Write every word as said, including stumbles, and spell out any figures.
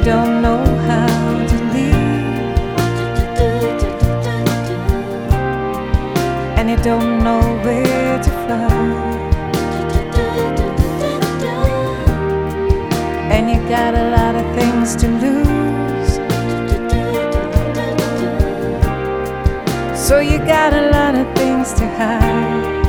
don't know how to leave, and you don't know where to fly, and you got a lot of things to lose, so you got a lot of things to hide.